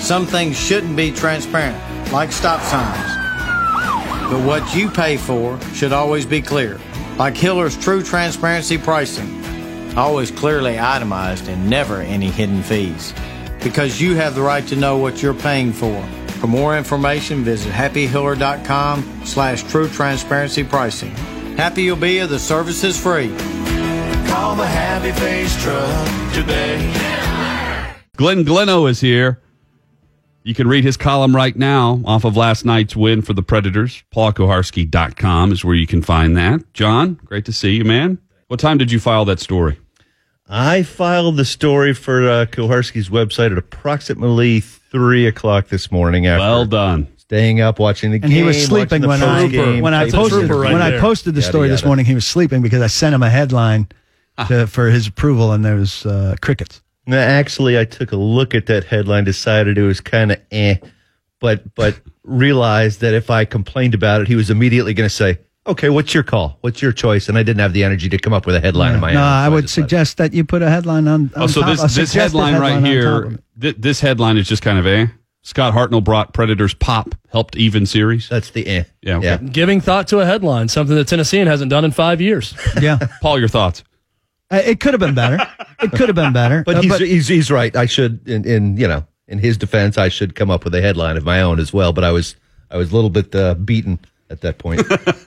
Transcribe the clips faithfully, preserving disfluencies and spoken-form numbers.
Some things shouldn't be transparent, like stop signs. But what you pay for should always be clear, like Hiller's true transparency pricing. Always clearly itemized and never any hidden fees. Because you have the right to know what you're paying for. For more information, visit happyhiller.com slash true transparency pricing. Happy you'll be if the service is free. Call the Happy Face Truck today. Glenn Gleno is here. You can read his column right now off of last night's win for the Predators. paul kuharsky dot com is where you can find that. John, great to see you, man. What time did you file that story? I filed the story for uh, Kuharsky's website at approximately three o'clock this morning. After well done. Staying up, watching the game. And he was sleeping when I, game, when I posted right when there. I posted the story yada, this yada. morning. He was sleeping because I sent him a headline to, for his approval, and there was uh, crickets. Now, actually, I took a look at that headline, decided it was kind of eh, but but realized that if I complained about it, he was immediately going to say, okay, what's your call? What's your choice? And I didn't have the energy to come up with a headline Yeah. of my no, own. No, I so would just suggest that you put a headline on, on Oh, so top, this, a this suggested headline, right headline on top here, of it. th- this headline is just kind of eh. Scott Hartnell brought Predators pop, helped even series. That's the eh. Yeah, okay. Yeah. Giving thought to a headline, something that Tennessean hasn't done in five years. Yeah. Paul, your thoughts? Uh, it could have been better. It could have been better. But, Uh, he's, he's he's right. I should, in, in you know, in his defense, I should come up with a headline of my own as well. But I was I was a little bit uh, beaten at that point.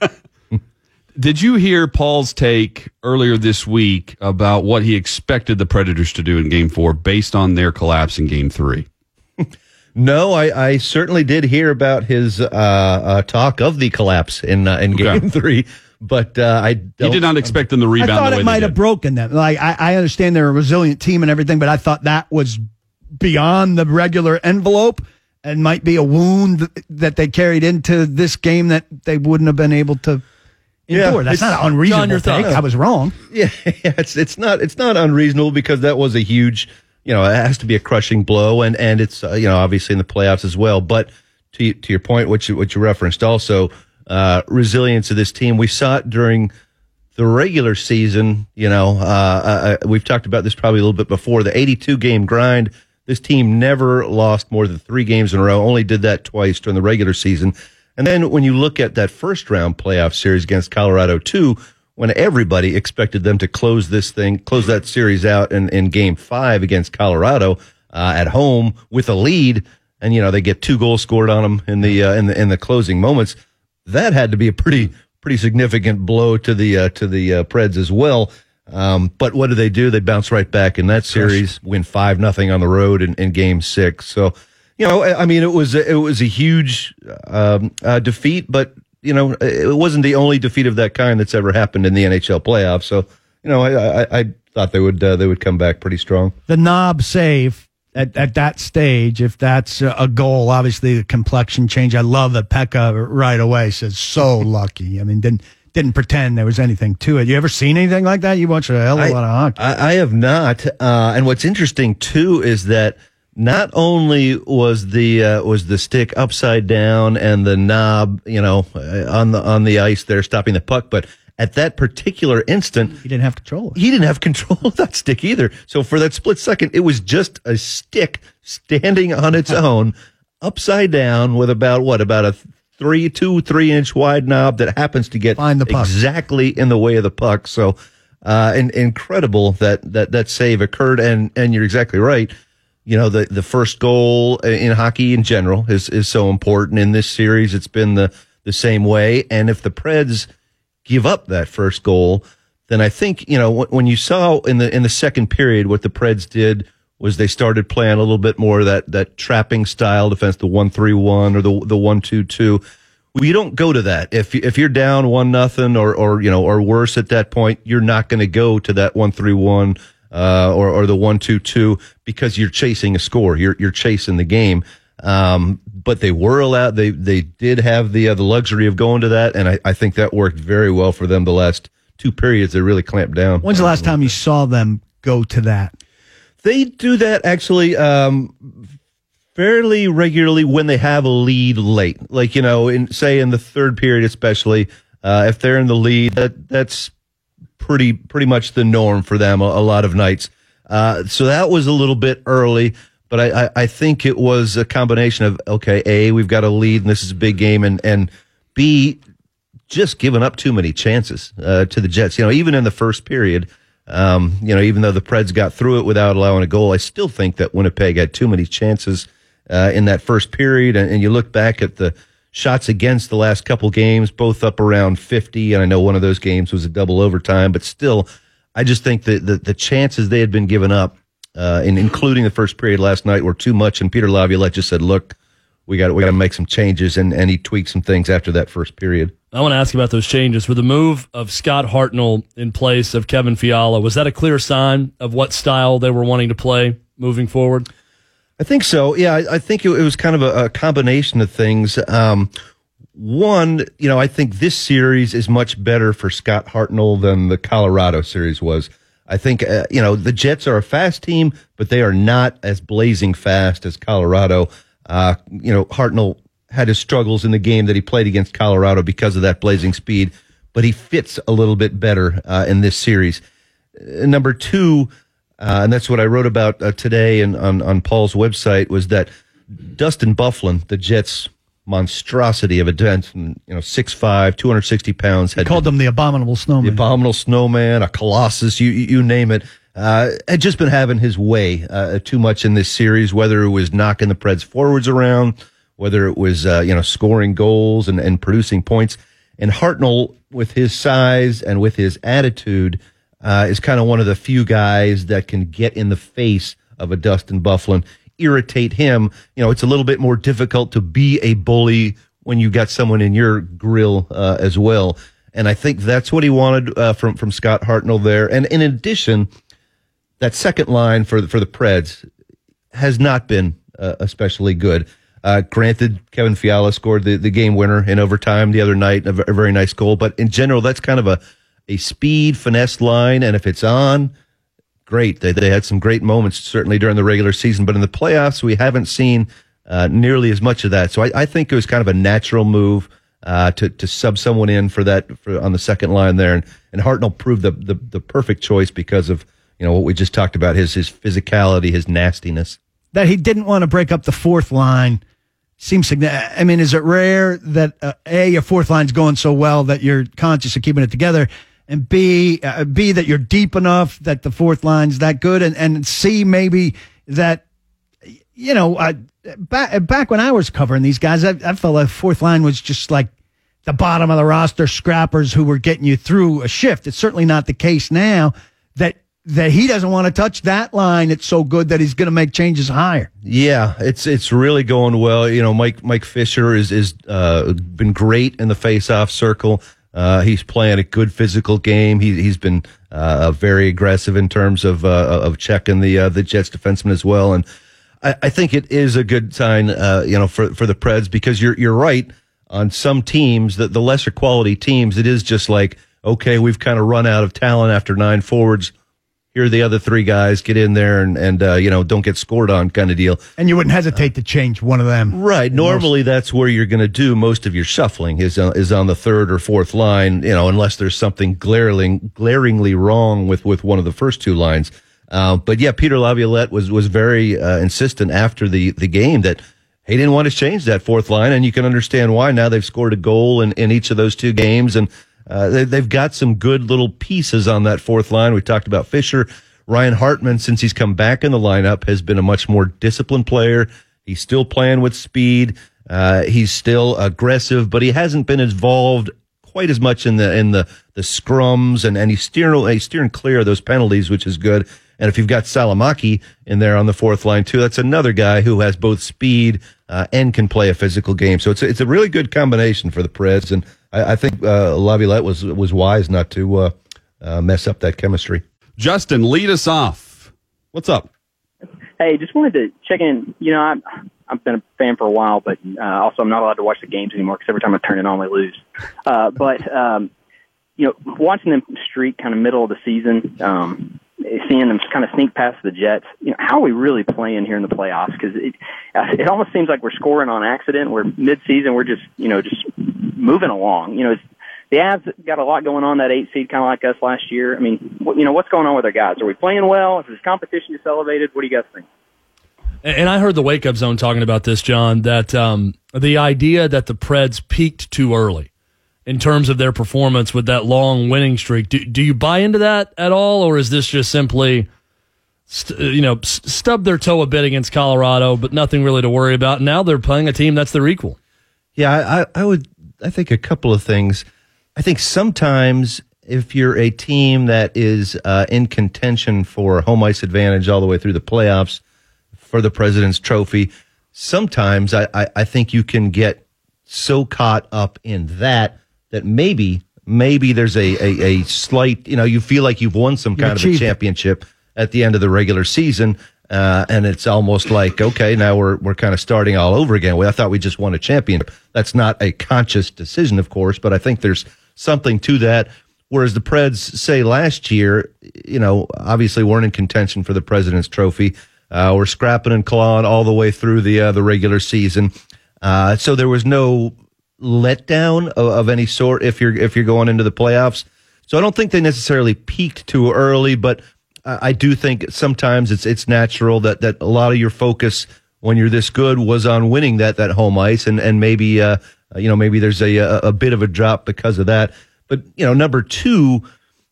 Did you hear Paul's take earlier this week about what he expected the Predators to do in Game Four based on their collapse in Game Three? No, I, I certainly did hear about his uh, uh, talk of the collapse in uh, in Okay. Game Three, but uh, I don't, He did not expect them to I rebound thought the way it might they have did. broken them. Like I, I understand they're a resilient team and everything, but I thought that was beyond the regular envelope and might be a wound th- that they carried into this game that they wouldn't have been able to Yeah, endure. That's it's- not an unreasonable John, your take. thoughts? I was wrong. Yeah, it's it's not it's not unreasonable because that was a huge, you know, it has to be a crushing blow, and and it's uh, you know obviously in the playoffs as well. But to to your point, what you what you referenced also, uh, resilience of this team. We saw it during the regular season. You know, uh, uh, we've talked about this probably a little bit before. The eighty-two game grind. This team never lost more than three games in a row. Only did that twice during the regular season. And then when you look at that first round playoff series against Colorado two, when everybody expected them to close this thing, close that series out in, in game five against Colorado uh, at home with a lead, and you know they get two goals scored on them in the uh, in the in the closing moments, that had to be a pretty pretty significant blow to the uh, to the uh, Preds as well. Um, but what do they do? They bounce right back in that series, win five nothing on the road in, in game six. So. You know, I mean, it was a, it was a huge um, uh, defeat, but you know, it wasn't the only defeat of that kind that's ever happened in the N H L playoffs. So, you know, I, I, I thought they would uh, they would come back pretty strong. The knob save at, at that stage, if that's a goal, obviously the complexion change. I love that Pekka right away says, so lucky. I mean, didn't didn't pretend there was anything to it. You ever seen anything like that? You watch a hell of a I, lot of hockey. I, I have not. Uh, and what's interesting too is that not only was the uh, was the stick upside down and the knob, you know, uh, on the on the ice there stopping the puck, but at that particular instant, He didn't have control. he didn't have control of that stick either. So for that split second, it was just a stick standing on its own, upside down, with about what about a three, two, three inch wide knob that happens to get Find the puck. exactly in the way of the puck. So, uh, in, incredible that that that save occurred, and and you're exactly right. You know, the, the first goal in hockey in general is, is so important. In this series, it's been the, the same way. And if the Preds give up that first goal, then I think, you know, when you saw in the in the second period what the Preds did was they started playing a little bit more of that, that trapping style defense, the one three one or the the one two two. Well, you don't go to that. If if you're down one nothing or or you know or worse at that point, you're not going to go to that one three one. Uh, or, or the one two two because you're chasing a score. You're you're chasing the game. Um, but they were allowed. They they did have the uh, the luxury of going to that, and I, I think that worked very well for them. The last two periods, they really clamped down. When's the last time you saw them go to that? They do that actually um, fairly regularly when they have a lead late. Like you know, in say in the third period, especially uh, if they're in the lead, that that's. pretty pretty much the norm for them a, a lot of nights. Uh, so that was a little bit early, but I, I, I think it was a combination of, okay, A, we've got a lead and this is a big game, and, and B, just giving up too many chances uh, to the Jets. You know, even in the first period, um, you know, even though the Preds got through it without allowing a goal, I still think that Winnipeg had too many chances uh, in that first period. And, and you look back at the shots against the last couple games, both up around fifty, and I know one of those games was a double overtime, but still, I just think that the, the chances they had been given up, uh, and including the first period last night, were too much. And Peter Laviolette just said, "Look, we got we got to make some changes," and and he tweaked some things after that first period. I want to ask about those changes. With the move of Scott Hartnell in place of Kevin Fiala, was that a clear sign of what style they were wanting to play moving forward? I think so. Yeah, I, I think it, it was kind of a, a combination of things. Um, one, you know, I think this series is much better for Scott Hartnell than the Colorado series was. I think, uh, you know, the Jets are a fast team, but they are not as blazing fast as Colorado. Uh, you know, Hartnell had his struggles in the game that he played against Colorado because of that blazing speed, but he fits a little bit better uh, in this series. Uh, number two, uh, and that's what I wrote about uh, today and on, on Paul's website, was that Dustin Byfuglien, the Jets' monstrosity of a dent, you know, six five, two hundred sixty pounds. Had called him the abominable snowman. The abominable snowman, a colossus, you you name it. Uh, had just been having his way uh, too much in this series, whether it was knocking the Preds forwards around, whether it was, uh, you know, scoring goals and, and producing points. And Hartnell, with his size and with his attitude, uh, is kind of one of the few guys that can get in the face of a Dustin Byfuglien, irritate him. You know, it's a little bit more difficult to be a bully when you got someone in your grill uh, as well. And I think that's what he wanted uh, from, from Scott Hartnell there. And in addition, that second line for, for the Preds has not been uh, especially good. Uh, granted, Kevin Fiala scored the, the game winner in overtime the other night, a, a very nice goal. But in general, that's kind of a, a speed, finesse line. And if it's on, great. They, they had some great moments, certainly during the regular season. But in the playoffs, we haven't seen uh, nearly as much of that. So I, I think it was kind of a natural move uh, to, to sub someone in for that for, on the second line there. And, and Hartnell proved the, the, the perfect choice because of, you know, what we just talked about, his, his physicality, his nastiness. That he didn't want to break up the fourth line seems significant. I mean, is it rare that, uh, A, your fourth line's going so well that you're conscious of keeping it together, and B, uh, B, that you're deep enough that the fourth line's that good, and, and C, maybe that, you know, uh, back, back when I was covering these guys, I, I felt like fourth line was just like the bottom of the roster scrappers who were getting you through a shift. It's certainly not the case now that that he doesn't want to touch that line. It's so good that he's going to make changes higher. Yeah, it's it's really going well. You know, Mike Mike Fisher is is uh, been great in the face-off circle. Uh, he's playing a good physical game. He he's been uh, very aggressive in terms of uh, of checking the uh, the Jets defenseman as well. And I, I think it is a good sign, uh, you know, for for the Preds, because you're you're right. On some teams, the the lesser quality teams, it is just like, okay, we've kind of run out of talent after nine forwards. Here are the other three guys, get in there and, and uh, you know, don't get scored on kind of deal. And you wouldn't hesitate to change one of them. Right. Normally, most- that's where you're going to do most of your shuffling is, uh, is on the third or fourth line, you know, unless there's something glaring, glaringly wrong with, with one of the first two lines. Uh, but, yeah, Peter Laviolette was was very uh, insistent after the, the game that he didn't want to change that fourth line, and you can understand why. Now they've scored a goal in, in each of those two games, and Uh, they, they've got some good little pieces on that fourth line. We talked about Fisher. Ryan Hartman, since he's come back in the lineup, has been a much more disciplined player. He's still playing with speed. Uh, he's still aggressive, but he hasn't been involved quite as much in the in the, the scrums, and, and he's steering he's steering clear of those penalties, which is good. And if you've got Salamaki in there on the fourth line too, that's another guy who has both speed uh, and can play a physical game. So it's a, it's a really good combination for the Preds, and I, I think uh, Laviolette was was wise not to uh, uh, mess up that chemistry. Justin, lead us off. What's up? Hey, just wanted to check in. You know, I've, I've been a fan for a while, but uh, also I'm not allowed to watch the games anymore because every time I turn it on, we lose. Uh, but, um, you know, watching them streak kind of middle of the season, um, seeing them kind of sneak past the Jets, you know, how are we really playing here in the playoffs? Because it, it almost seems like we're scoring on accident. We're mid-season. We're just, you know, just moving along. You know, it's, the Avs got a lot going on, that eight seed, kind of like us last year. I mean, what, you know, what's going on with our guys? Are we playing well? Is this competition just elevated? What do you guys think? And I heard the Wake Up Zone talking about this, John, that um, the idea that the Preds peaked too early in terms of their performance with that long winning streak. Do, do you buy into that at all, or is this just simply, st- you know, st- stub their toe a bit against Colorado, but nothing really to worry about? Now they're playing a team that's their equal. Yeah, I, I would. I think a couple of things. I think sometimes if you're a team that is uh, in contention for home ice advantage all the way through the playoffs for the President's Trophy, sometimes I, I, I think you can get so caught up in that that maybe maybe there's a, a, a slight, you know, you feel like you've won some kind of a championship at the end of the regular season, uh, and it's almost like, okay, now we're we're kind of starting all over again. Well, I thought we just won a championship. That's not a conscious decision, of course, but I think there's something to that. Whereas the Preds, say, last year, you know, obviously weren't in contention for the President's Trophy. Uh, we're scrapping and clawing all the way through the uh, the regular season. Uh, so there was no letdown of, of any sort if you're if you're going into the playoffs. So I don't think they necessarily peaked too early, but uh, I do think sometimes it's it's natural that, that a lot of your focus when you're this good was on winning that that home ice, and and maybe uh, you know maybe there's a, a a bit of a drop because of that. But, you know, number two,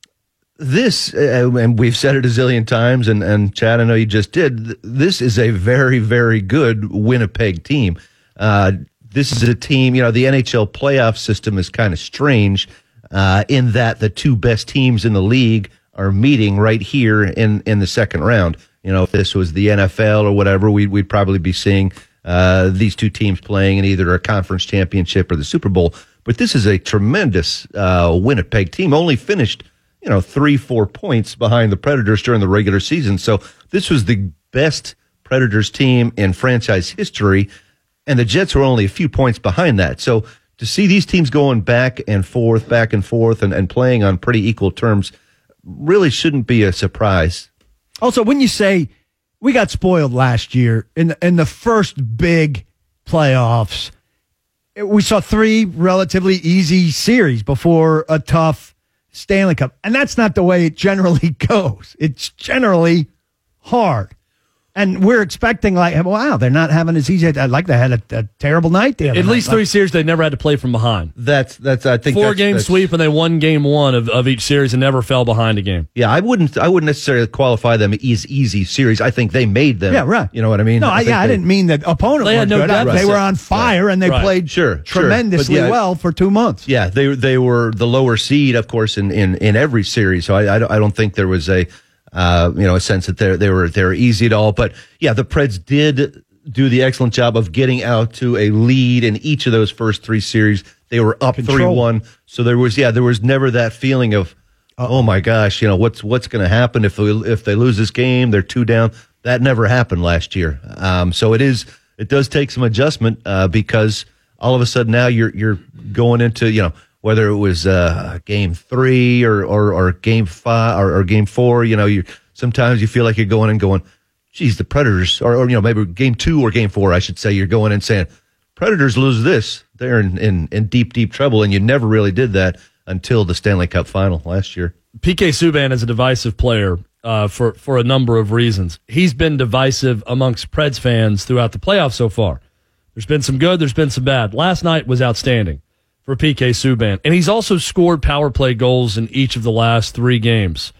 this, uh, and we've said it a zillion times, and, and Chad, I know you just did, this is a very, very good Winnipeg team. Uh, this is a team, you know, the N H L playoff system is kind of strange uh, in that the two best teams in the league are meeting right here in, in the second round. You know, if this was the N F L or whatever, we'd, we'd probably be seeing uh, these two teams playing in either a conference championship or the Super Bowl. But this is a tremendous uh, Winnipeg team. Only finished, you know, three, four points behind the Predators during the regular season. So this was the best Predators team in franchise history, and the Jets were only a few points behind that. So to see these teams going back and forth, back and forth, and, and playing on pretty equal terms really shouldn't be a surprise. Also, when you say we got spoiled last year in the, in the first big playoffs, we saw three relatively easy series before a tough Stanley Cup. And that's not the way it generally goes. It's generally hard. And we're expecting, like, wow, they're not having as easy. I'd like they had a, a terrible night there. At least three series, they never had to play from behind. That's, that's I think, Four that's, game that's, sweep, and they won game one of, of each series and never fell behind a game. Yeah, I wouldn't I wouldn't necessarily qualify them as easy series. I think they made them. Yeah, right. You know what I mean? No, I, I yeah, I they, didn't mean that opponent they had were no good. depth. They were on fire, right. and they Right. played sure, tremendously sure. Yeah, well for two months. Yeah, they they were the lower seed, of course, in, in, in every series. So I, I, don't, I don't think there was a uh, you know a sense that they they were they were easy at all. But yeah, the Preds did do the excellent job of getting out to a lead in each of those first three series. They were up three one, so there was yeah there was never that feeling of oh my gosh, you know what's what's going to happen if they, if they lose this game, they're two down. That never happened last year. Um, so it is it does take some adjustment uh, because all of a sudden now you're you're going into you know whether it was uh, game three or, or or game five or, or game four. You know you sometimes you feel like you're going and going. Geez, the Predators, or, or, you know, maybe game two or game four, I should say, you're going and saying, Predators lose this, they're in, in, in deep, deep trouble, and you never really did that until the Stanley Cup final last year. P K Subban is a divisive player uh, for, for a number of reasons. He's been divisive amongst Preds fans throughout the playoffs so far. There's been some good, there's been some bad. Last night was outstanding for P K Subban, and he's also scored power play goals in each of the last three games.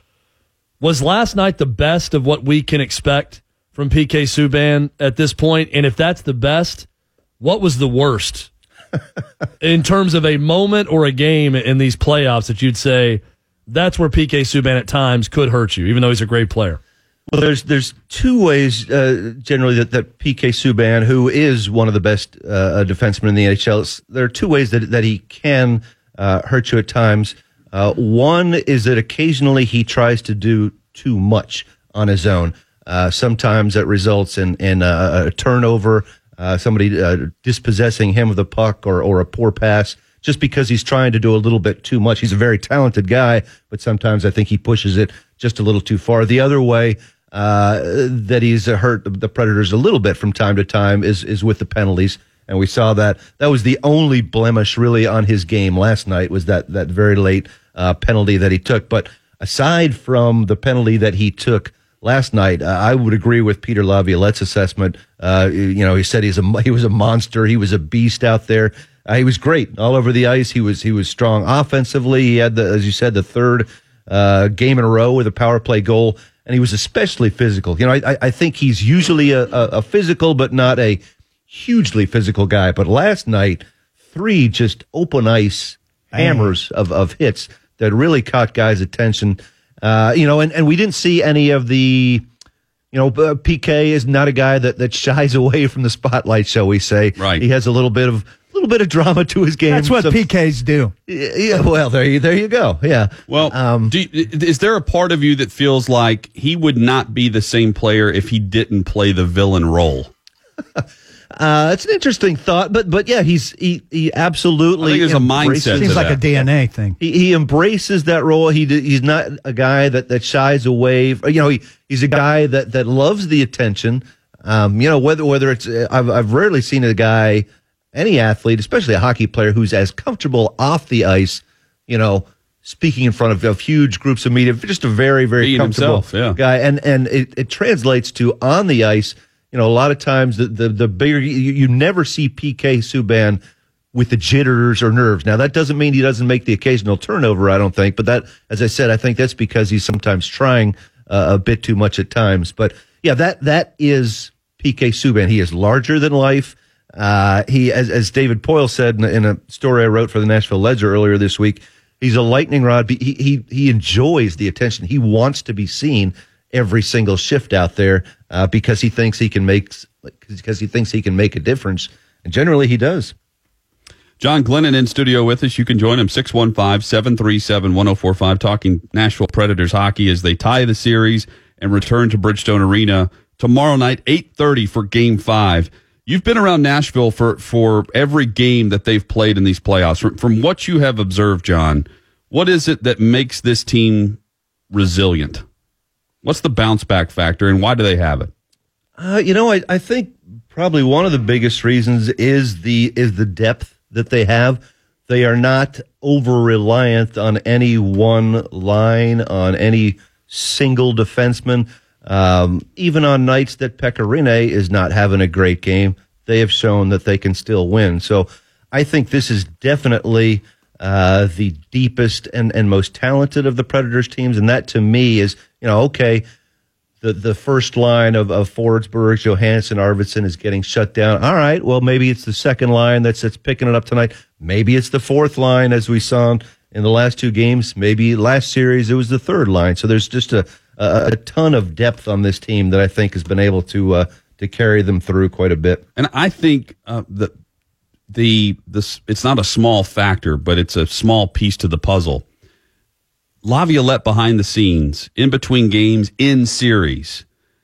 Was last night the best of what we can expect from P K Subban at this point? And if that's the best, what was the worst in terms of a moment or a game in these playoffs that you'd say that's where P K Subban at times could hurt you, even though he's a great player? Well, there's there's two ways uh, generally that, that P K Subban, who is one of the best uh, defensemen in the N H L, there are two ways that, that he can uh, hurt you at times. Uh, one is that occasionally he tries to do too much on his own. Uh, sometimes that results in, in a, a turnover, uh, somebody uh, dispossessing him of the puck or, or a poor pass just because he's trying to do a little bit too much. He's a very talented guy, but sometimes I think he pushes it just a little too far. The other way uh, that he's hurt the Predators a little bit from time to time is, is with the penalties. And we saw that. That was the only blemish really on his game last night was that, that very late uh, penalty that he took. But aside from the penalty that he took last night, uh, I would agree with Peter Laviolette's assessment. Uh, you know, he said he's a he was a monster. He was a beast out there. Uh, he was great all over the ice. He was he was strong offensively. He had the, as you said, the third uh, game in a row with a power play goal, and he was especially physical. You know, I, I think he's usually a, a, a physical, but not a hugely physical guy. But last night, three just open ice hammers of, of hits that really caught guys' attention. Uh, you know, and, and we didn't see any of the, you know, uh, P K is not a guy that, that shies away from the spotlight, shall we say. Right. He has a little bit of little bit of drama to his game. That's what so, P Ks do. Yeah, well, there you there you go. Yeah. Well, um, do you, is there a part of you that feels like he would not be the same player if he didn't play the villain role? uh, it's an interesting thought, but but yeah, he's he he absolutely. I think there's a mindset. Seems to like that. a D N A thing. He, he embraces that role. He he's not a guy that, that shies away. You know, he, he's a guy that, that loves the attention. Um, you know, whether whether it's I've I've rarely seen a guy, any athlete, especially a hockey player, who's as comfortable off the ice. You know, speaking in front of, of huge groups of media. Just a very very Being comfortable himself, yeah. guy, and and it, it translates to on the ice. You know, a lot of times the the, the bigger you, you never see P K Subban with the jitters or nerves. Now, that doesn't mean he doesn't make the occasional turnover, I don't think. But that, as I said, I think that's because he's sometimes trying uh, a bit too much at times. But, yeah, that that is P K Subban. He is larger than life. Uh, he, as, as David Poyle said in a, in a story I wrote for the Nashville Ledger earlier this week, he's a lightning rod. He, he, he enjoys the attention. He wants to be seen every single shift out there uh, because he thinks he can make because he thinks he can make a difference. And generally, he does. John Glennon in studio with us. You can join him, six one five, seven three seven, one oh four five, talking Nashville Predators hockey as they tie the series and return to Bridgestone Arena tomorrow night, eight thirty for Game five. You've been around Nashville for, for every game that they've played in these playoffs. From, from what you have observed, John, what is it that makes this team resilient? What's the bounce back factor, and why do they have it? Uh, you know, I, I think probably one of the biggest reasons is the is the depth that they have. They are not over reliant on any one line, on any single defenseman. Um, even on nights that Pekka Rinne is not having a great game, they have shown that they can still win. So I think this is definitely uh, the deepest and, and most talented of the Predators teams. And that to me is, you know, okay, the, the first line of, of Forsberg, Johansson, Arvidsson is getting shut down. All right, well, maybe it's the second line that's, that's picking it up tonight. Maybe it's the fourth line, as we saw in the last two games. Maybe last series it was the third line. So there's just a, a, a ton of depth on this team that I think has been able to uh, to carry them through quite a bit. And I think uh, the the this it's not a small factor, but it's a small piece to the puzzle. Laviolette behind the scenes, in between games, in series,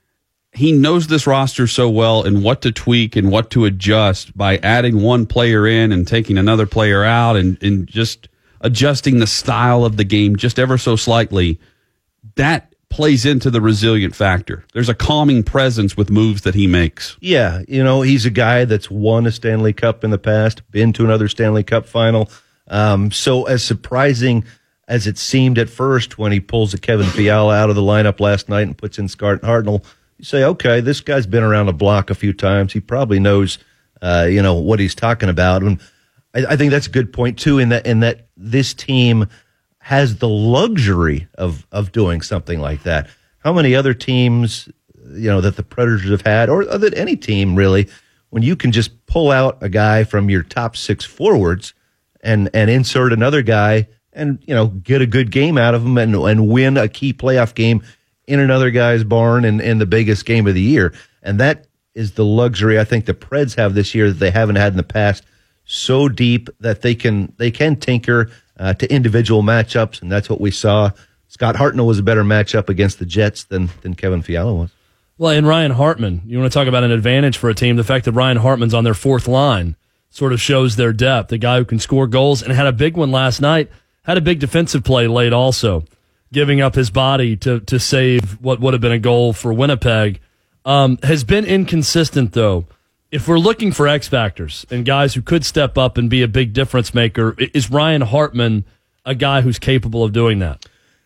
he knows this roster so well and what to tweak and what to adjust by adding one player in and taking another player out and, and just adjusting the style of the game just ever so slightly. That plays into the resilient factor. There's a calming presence with moves that he makes. Yeah, you know, he's a guy that's won a Stanley Cup in the past, been to another Stanley Cup final. Um, so as surprising as it seemed at first when he pulls a Kevin Fiala out of the lineup last night and puts in Scott Hartnell, you say, okay, this guy's been around the block a few times. He probably knows, uh, you know, what he's talking about. And I, I think that's a good point too, in that in that this team has the luxury of of doing something like that. How many other teams, you know, that the Predators have had, or that any team really, when you can just pull out a guy from your top six forwards and and insert another guy and, you know, get a good game out of him and and win a key playoff game in another guy's barn and in the biggest game of the year. And that is the luxury I think the Preds have this year that they haven't had in the past. So deep that they can they can tinker uh, to individual matchups, and that's what we saw. Scott Hartnell was a better matchup against the Jets than than Kevin Fiala was. Well, and Ryan Hartman, you want to talk about an advantage for a team, the fact that Ryan Hartman's on their fourth line sort of shows their depth. A guy who can score goals and had a big one last night. Had a big defensive play late also, giving up his body to to save what would have been a goal for Winnipeg. Um, has been inconsistent, though. If we're looking for X factors and guys who could step up and be a big difference maker, is Ryan Hartman a guy who's capable of doing that?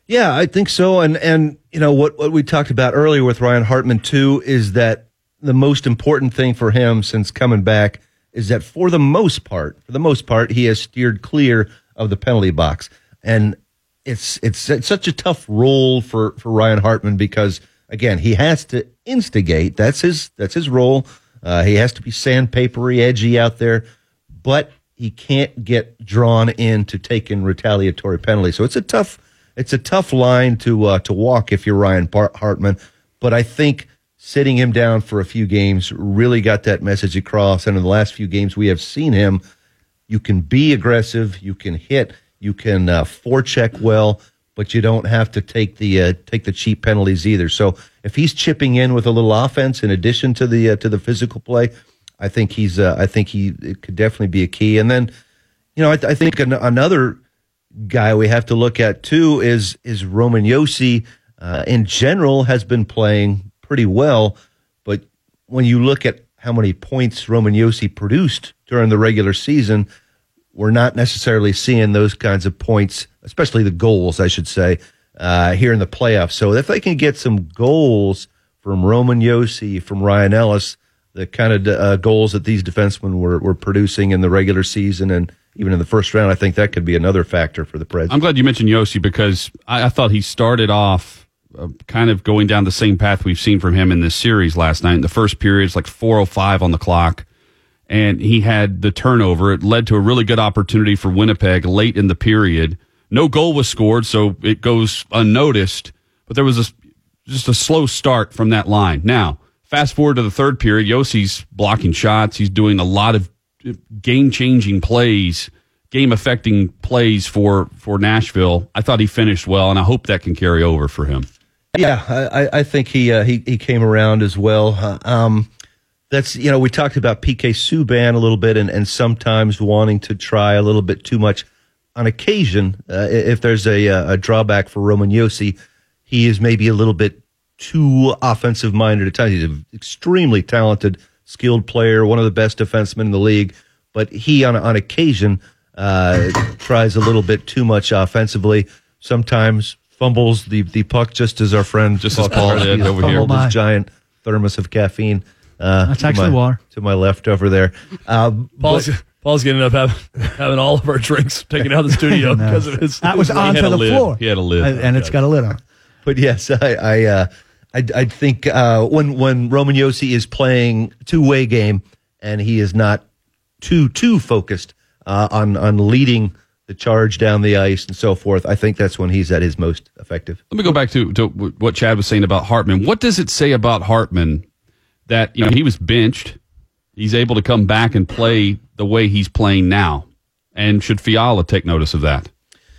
Yeah, I think so. And, and you know, what, what we talked about earlier with Ryan Hartman, too, is that the most important thing for him since coming back is that for the most part, for the most part, he has steered clear of the penalty box. And it's it's, it's such a tough role for, for Ryan Hartman because, again, he has to instigate. That's his, that's his role. Uh, he has to be sandpapery, edgy out there. But he can't get drawn into taking retaliatory penalties. So it's a tough It's a tough line to uh, to walk if you're Ryan Hartman, but I think sitting him down for a few games really got that message across. And in the last few games we have seen him, you can be aggressive, you can hit, you can uh, forecheck well, but you don't have to take the uh, take the cheap penalties either. So if he's chipping in with a little offense in addition to the uh, to the physical play, I think he's uh, I think he it could definitely be a key. And then, you know, I, I think an- another. guy we have to look at too is is Roman Josi. Uh, in general, has been playing pretty well, but when you look at how many points Roman Josi produced during the regular season, we're not necessarily seeing those kinds of points, especially the goals, I should say, uh, here in the playoffs. So if they can get some goals from Roman Josi, from Ryan Ellis, the kind of uh, goals that these defensemen were were producing in the regular season and even in the first round, I think that could be another factor for the Preds. I'm glad you mentioned Josi because I, I thought he started off uh, kind of going down the same path we've seen from him in this series last night. In the first period, it's like four oh five on the clock, and he had the turnover. It led to a really good opportunity for Winnipeg late in the period. No goal was scored, so it goes unnoticed, but there was a, just a slow start from that line. Now, fast forward to the third period, Josi's blocking shots. He's doing a lot of game-changing plays, game-affecting plays for, for Nashville. I thought he finished well, and I hope that can carry over for him. Yeah, I, I think he, uh, he he came around as well. Uh, um, that's you know we talked about P K Subban a little bit, and, and sometimes wanting to try a little bit too much. On occasion, uh, if there's a a drawback for Roman Josi, he is maybe a little bit too offensive-minded at times. He's an extremely talented, skilled player, one of the best defensemen in the league, but he on on occasion uh, tries a little bit too much offensively. Sometimes fumbles the, the puck, just as our friend just Paul as Paul did over here. Fumbled his giant thermos of caffeine. Uh, That's actually my, water to my left over there. Um, Paul's but, Paul's getting up having, having all of our drinks taken out of the studio No. because of his. that was his onto had a the lid. floor. He had a lid. and, and it's got a lid on. But yes, I I uh, I, I think uh, when when Roman Josi is playing two way game and he is not too too focused uh, on on leading the charge down the ice and so forth, I think that's when he's at his most effective. Let me go back to, to what Chad was saying about Hartman. What does it say about Hartman that, you know, he was benched, he's able to come back and play the way he's playing now? And should Fiala take notice of that?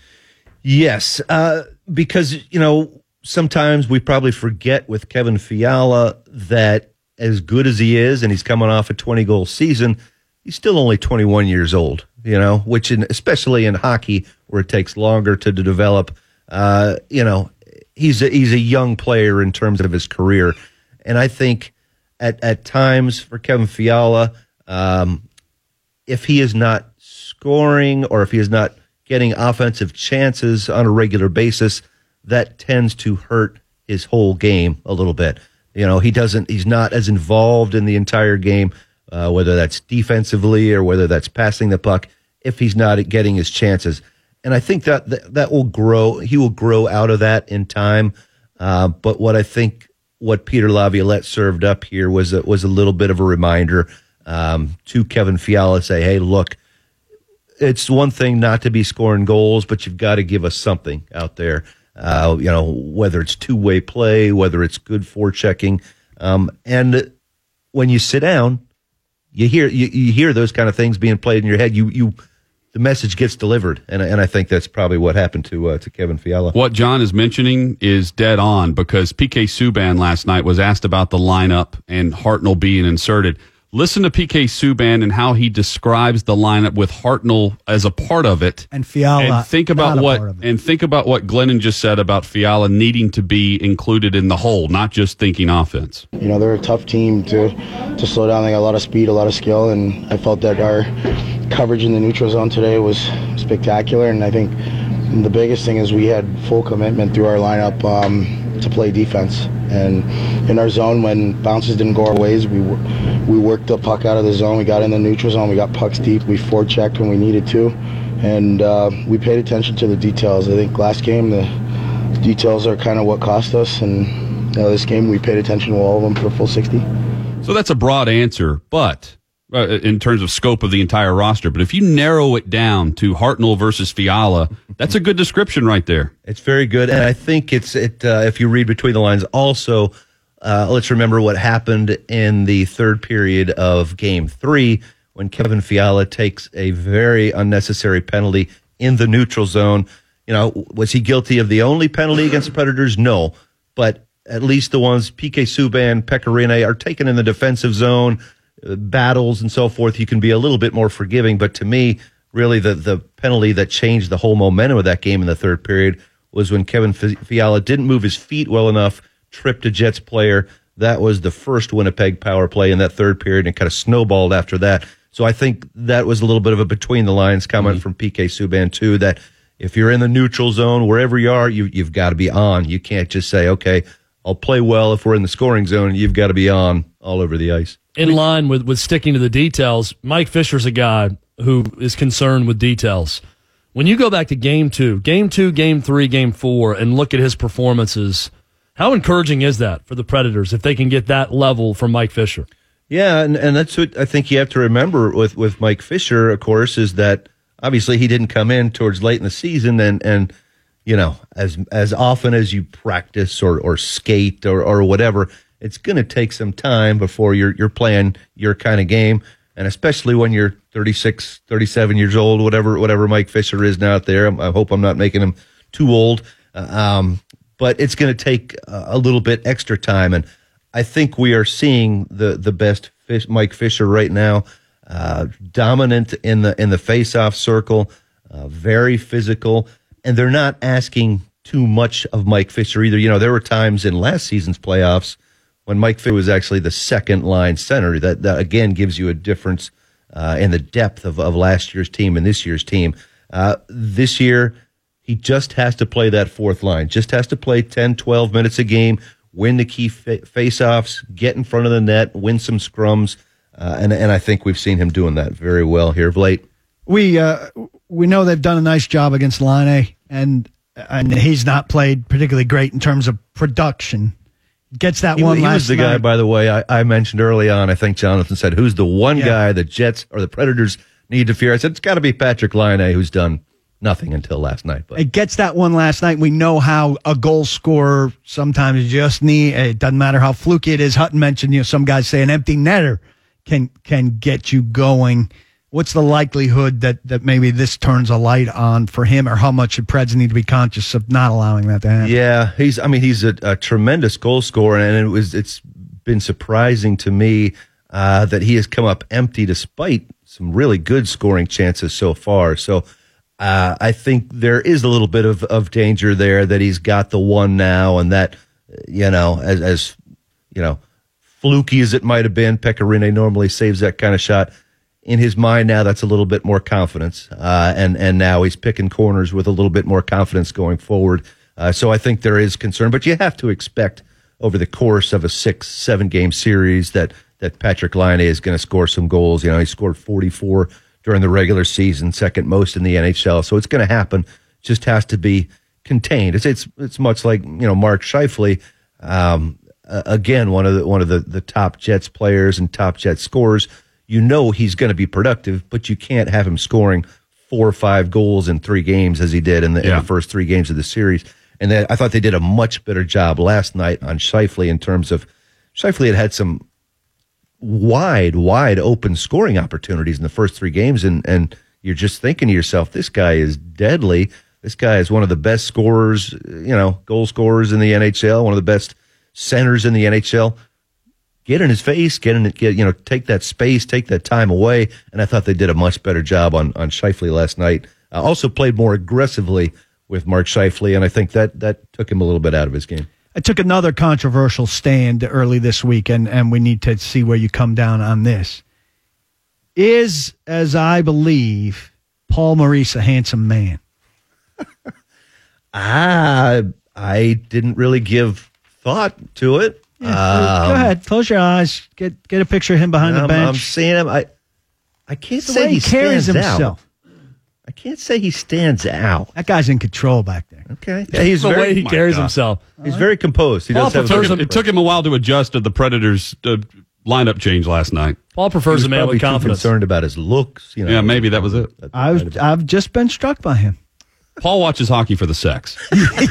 Yes, uh, because, you know, sometimes we probably forget with Kevin Fiala that as good as he is, and he's coming off a twenty-goal season, he's still only twenty-one years old, you know, which in, especially in hockey where it takes longer to, to develop, uh, you know, he's a, he's a young player in terms of his career. And I think at, at times for Kevin Fiala, um, if he is not scoring or if he is not getting offensive chances on a regular basis, that tends to hurt his whole game a little bit. You know, he doesn't, he's not as involved in the entire game, uh, whether that's defensively or whether that's passing the puck, if he's not getting his chances. And I think that that, that will grow, he will grow out of that in time. Uh, but what I think what Peter Laviolette served up here was a, was a little bit of a reminder um, to Kevin Fiala, say, hey, look, it's one thing not to be scoring goals, but you've got to give us something out there. Uh, you know, whether it's two-way play, whether it's good forechecking. Um, and when you sit down, you hear you, you hear those kind of things being played in your head. You you the message gets delivered, and and I think that's probably what happened to uh, to Kevin Fiala. What John is mentioning is dead on, because P K Subban last night was asked about the lineup and Hartnell being inserted. Listen to P K Subban and how he describes the lineup with Hartnell as a part of it, And Fiala, and think about not a what part of it. and think about what Glennon just said about Fiala needing to be included in the whole, not just thinking offense. You know, they're a tough team to to slow down. They got a lot of speed, a lot of skill, and I felt that our coverage in the neutral zone today was spectacular. And I think the biggest thing is we had full commitment through our lineup um, to play defense. And in our zone, when bounces didn't go our ways, we we worked the puck out of the zone. We got in the neutral zone. We got pucks deep. We forechecked when we needed to. And uh, we paid attention to the details. I think last game, the details are kind of what cost us. And you know, this game, we paid attention to all of them for a full sixty. So that's a broad answer, but uh, in terms of scope of the entire roster. But if you narrow it down to Hartnell versus Fiala, that's a good description right there. It's very good, and I think it's it. Uh, if you read between the lines, also uh, let's remember what happened in the third period of Game Three when Kevin Fiala takes a very unnecessary penalty in the neutral zone. You know, was he guilty of the only penalty against the Predators? No, but at least the ones P K Subban, Pekka Rinne are taken in the defensive zone, uh, battles and so forth. You can be a little bit more forgiving, but to me, really the, the penalty that changed the whole momentum of that game in the third period was when Kevin Fiala didn't move his feet well enough, tripped a Jets player. That was the first Winnipeg power play in that third period and kind of snowballed after that. So I think that was a little bit of a between-the-lines comment mm-hmm. from P K Subban, too, that if you're in the neutral zone, wherever you are, you, you've got to be on. You can't just say, okay, I'll play well if we're in the scoring zone. You've got to be on all over the ice. In line with, with sticking to the details, Mike Fisher's a guy who is concerned with details. When you go back to game two, game two, game three, game four, and look at his performances, how encouraging is that for the Predators if they can get that level from Mike Fisher? Yeah, and, and that's what I think you have to remember with, with Mike Fisher, of course, is that obviously he didn't come in towards late in the season and, and you know, as as often as you practice or, or skate or, or whatever, it's going to take some time before you're you're playing your kind of game. And especially when you're thirty-six, thirty-seven years old, whatever whatever Mike Fisher is now out there. I hope I'm not making him too old. Uh, um, but it's going to take a little bit extra time. And I think we are seeing the the best fish, Mike Fisher right now, uh, dominant in the in the face-off circle, uh, very physical. And they're not asking too much of Mike Fisher either. You know, there were times in last season's playoffs when Mike Fisher was actually the second line center. That, that again, gives you a difference uh, in the depth of, of last year's team and this year's team. Uh, this year, he just has to play that fourth line, just has to play ten, twelve minutes a game, win the key fa- face-offs, get in front of the net, win some scrums. Uh, and, and I think we've seen him doing that very well here of late. We uh, we know they've done a nice job against Laine, and and he's not played particularly great in terms of production. Gets that he, one he last was the night. guy, by the way, I, I mentioned early on. I think Jonathan said, who's the one yeah. guy the Jets or the Predators need to fear? I said, it's got to be Patrick Laine, who's done nothing until last night. But it gets that one last night. We know how a goal scorer sometimes just need. It doesn't matter how fluky it is. Hutton mentioned, you know, some guys say an empty netter can can get you going. What's the likelihood that, that maybe this turns a light on for him, or how much should Preds need to be conscious of not allowing that to happen? Yeah, he's. I mean, he's a, a tremendous goal scorer, and it was. It's been surprising to me uh, that he has come up empty despite some really good scoring chances so far. So uh, I think there is a little bit of, of danger there that he's got the one now, and that you know, as as you know, fluky as it might have been, Pekka Rinne normally saves that kind of shot. In his mind now, that's a little bit more confidence, uh, and and now he's picking corners with a little bit more confidence going forward. Uh, so I think there is concern, but you have to expect over the course of a six, seven game series that that Patrick Laine is going to score some goals. You know, he scored forty-four during the regular season, second most in the N H L. So it's going to happen. Just has to be contained. It's it's it's much like you know Mark Scheifele, um, uh, again one of the one of the the top Jets players and top Jets scorers. You know he's going to be productive, but you can't have him scoring four or five goals in three games as he did in the, yeah. in the first three games of the series. And then I thought they did a much better job last night on Scheifele in terms of Scheifele had had some wide, wide open scoring opportunities in the first three games, and and you're just thinking to yourself, this guy is deadly. This guy is one of the best scorers, you know, goal scorers in the N H L, one of the best centers in the N H L. Get in his face, get in, get you know, take that space, take that time away, and I thought they did a much better job on on Scheifele last night. Uh, also played more aggressively with Mark Scheifele, and I think that that took him a little bit out of his game. I took another controversial stand early this week, and, and we need to see where you come down on this. Is, as I believe, Paul Maurice a handsome man? I I didn't really give thought to it. Yeah, um, go ahead, close your eyes, get get a picture of him behind I'm, the bench. I'm seeing him. I I can't the say way he, he carries stands himself. out. I can't say he stands out. That guy's in control back there. Okay, yeah, he's the very way he my carries God. himself. he's very composed. He Paul does have. prefers a him- It took him a while to adjust to the Predators' uh, lineup change last night. Paul He prefers was a man probably with too confidence. concerned about his looks. You know, Yeah, maybe that was it. That- I've I've just been struck by him. Paul watches hockey for the sex. I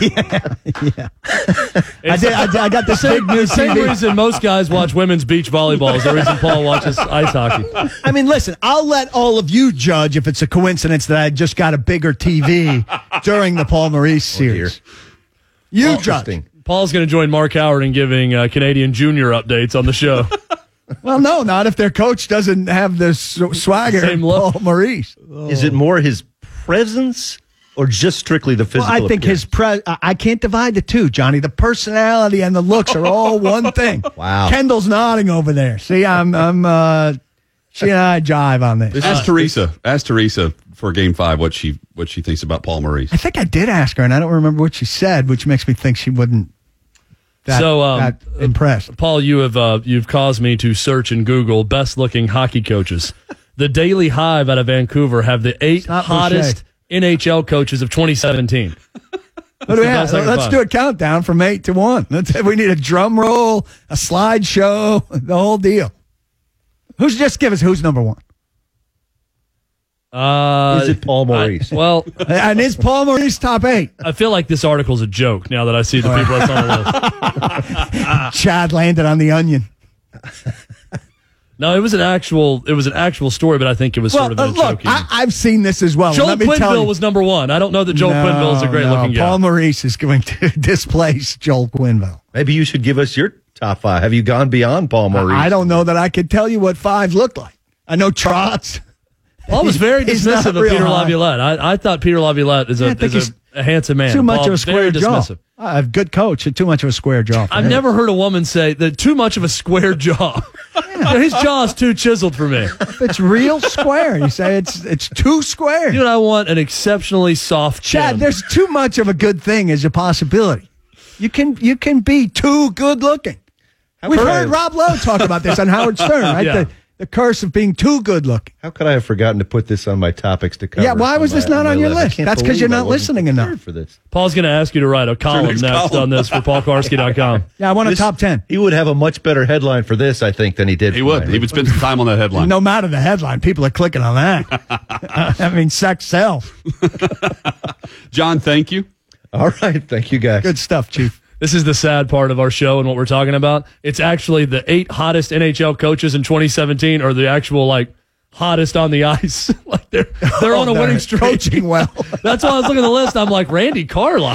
did. I, did, I got this big new Same T V. reason most guys watch women's beach volleyball is the reason Paul watches ice hockey. I mean, listen, I'll let all of you judge if it's a coincidence that I just got a bigger T V during the Paul Maurice series. You judge. Interesting. Paul's going to join Mark Howard in giving uh, Canadian Junior updates on the show. Well, no, not if their coach doesn't have the sw- swagger. Same of look. Paul Maurice. Is it more his presence or just strictly the physical? Well, I think his pre. I I can't divide the two, Johnny. The personality and the looks are all one thing. Wow. Kendall's nodding over there. See, I'm. I'm. Uh, she and I jive on this. Ask Teresa. Ask Teresa for Game Five what she what she thinks about Paul Maurice. I think I did ask her, and I don't remember what she said, which makes me think she wouldn't. That, So, um, that impressed. Paul, you have uh, you've caused me to search in Google best looking hockey coaches. The Daily Hive out of Vancouver have the eight not hottest Boucher. N H L coaches of twenty seventeen. What do we have? best I can Let's find. do a countdown from eight to one. Let's, we need a drum roll, a slideshow, the whole deal. Who's just give us who's number one? Uh, Is it Paul Maurice? I- well, And is Paul Maurice top eight? I feel like this article's a joke now that I see the people that's on the list. Chad landed on the Onion. No, it was an actual it was an actual story, but I think it was Well, sort of uh, a look, joking. I, I've seen this as well. Joel Let me tell Quenneville you. was number one. I don't know that Joel No, Quenneville is a great no, looking guy. Paul Maurice is going to displace Joel Quenneville. Maybe you should give us your top five. Have you gone beyond Paul Maurice? I don't know that I could tell you what five looked like. I know Trotz. Paul was very He's not dismissive of real Peter high. Laviolette. I, I thought Peter Laviolette is a, Yeah, I think is he's a, a handsome man. Too much Paul, of a square very jaw. dismissive. A good coach, too much of a square jaw. for I've him. never heard a woman say that too much of a square jaw. His jaw is too chiseled for me. If it's real square, you say it's it's too square. You know what I want? An exceptionally soft Chad, chin. there's too much of a good thing as a possibility. You can you can be too good looking. We've could I heard have- Rob Lowe talk about this on Howard Stern, right? Yeah. The, the curse of being too good looking. How could I have forgotten to put this on my topics to cover? Yeah, why was on this my- not my on your I list? can't That's 'cause believe you're I not wasn't listening prepared enough. for this. Paul's going to ask you to write a column next next column. on this for paul karski dot com. Yeah, I want a This- top ten. He would have a much better headline for this, I think, than he did. He for would. mine. He would spend some time on that headline. No matter the headline, people are clicking on that. I mean, sex sells. John, thank you. All right, thank you, guys. Good stuff, Chief. This is the sad part of our show and what we're talking about. It's actually the eight hottest N H L coaches in twenty seventeen are the actual, like, hottest on the ice. Like they're they're on a Oh, they're winning streak. coaching well. That's why I was looking at the list. I'm like, Randy Carlisle.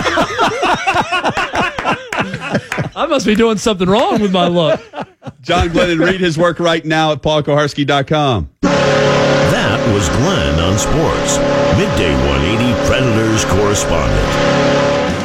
I must be doing something wrong with my look. John Glennon, read his work right now at paul koharski dot com. That was Glenn on sports. Midday one eighty Predators correspondent.